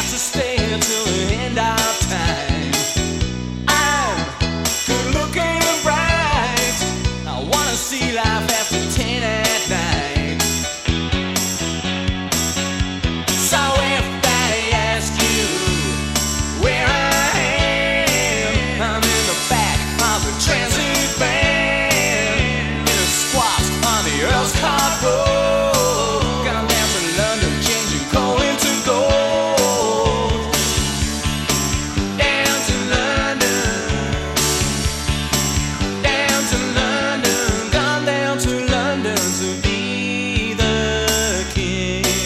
have to stay till the end of time. I'm good looking and bright. I wanna see life after 10 at night. So if I ask you where I am, I'm in the back of a transit van, in a squat on the Earl's Court Road. Gone down to London, changing coal into gold. Down to London, down to London, gone down to London to be the king.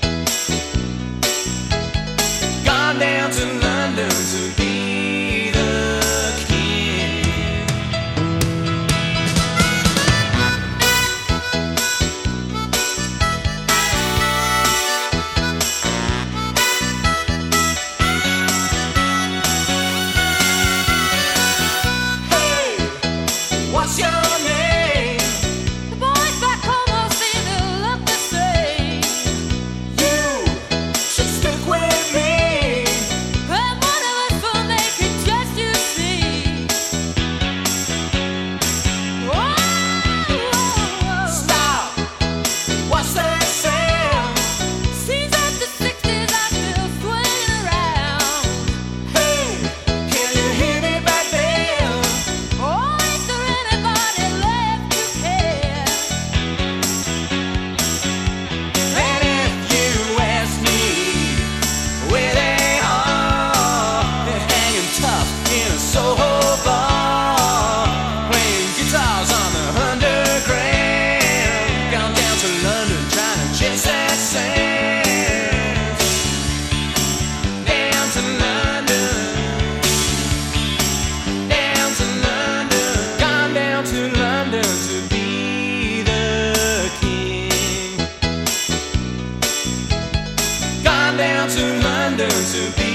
Gone down to London to be the king. Hey, what's your name? The boys back home all seem to look the same. You should stick with me. And one of us will make it, just you see. Whoa, whoa, whoa. Stop. What's that sound? Seems like the 60s are still swinging around. Hey, can you hear me back there? Oh, is there anybody left to care? And if you ask me where they are, they're hanging tough in a Soho bar, playing guitars on the underground. Gone down to London trying to chase that sound. Down to London, down to London, gone down to London to be the king. Gone down to London to be